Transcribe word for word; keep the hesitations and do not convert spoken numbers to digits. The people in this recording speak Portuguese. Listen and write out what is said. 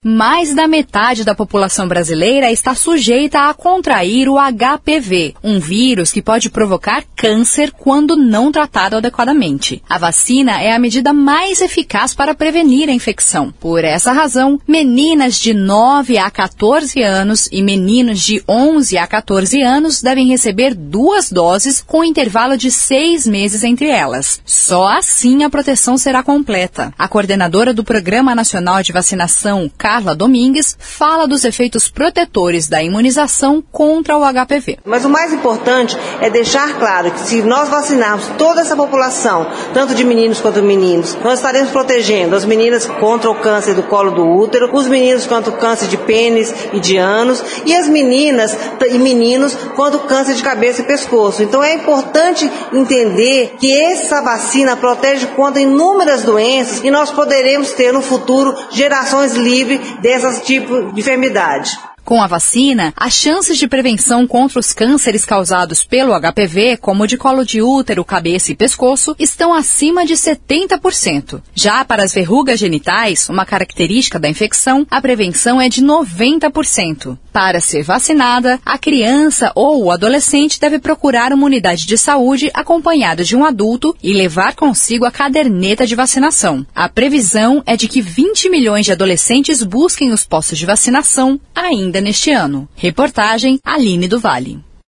Mais da metade da população brasileira está sujeita a contrair o H P V, um vírus que pode provocar câncer quando não tratado adequadamente. A vacina é a medida mais eficaz para prevenir a infecção. Por essa razão, meninas de nove a quatorze anos e meninos de onze a quatorze anos devem receber duas doses com intervalo de seis meses entre elas. Só assim a proteção será completa. A coordenadora do Programa Nacional de Vacinação, Carla Domingues, fala dos efeitos protetores da imunização contra o H P V. Mas o mais importante é deixar claro que se nós vacinarmos toda essa população, tanto de meninos quanto meninos, nós estaremos protegendo as meninas contra o câncer do colo do útero, os meninos contra o câncer de pênis e de ânus, e as meninas e meninos contra o câncer de cabeça e pescoço. Então é importante entender que essa vacina protege contra inúmeras doenças e nós poderemos ter no futuro gerações livres desses tipos de enfermidade. Com a vacina, as chances de prevenção contra os cânceres causados pelo H P V, como o de colo de útero, cabeça e pescoço, estão acima de setenta por cento. Já para as verrugas genitais, uma característica da infecção, a prevenção é de noventa por cento. Para ser vacinada, a criança ou o adolescente deve procurar uma unidade de saúde acompanhado de um adulto e levar consigo a caderneta de vacinação. A previsão é de que vinte milhões de adolescentes busquem os postos de vacinação ainda neste ano. Reportagem Aline do Vale.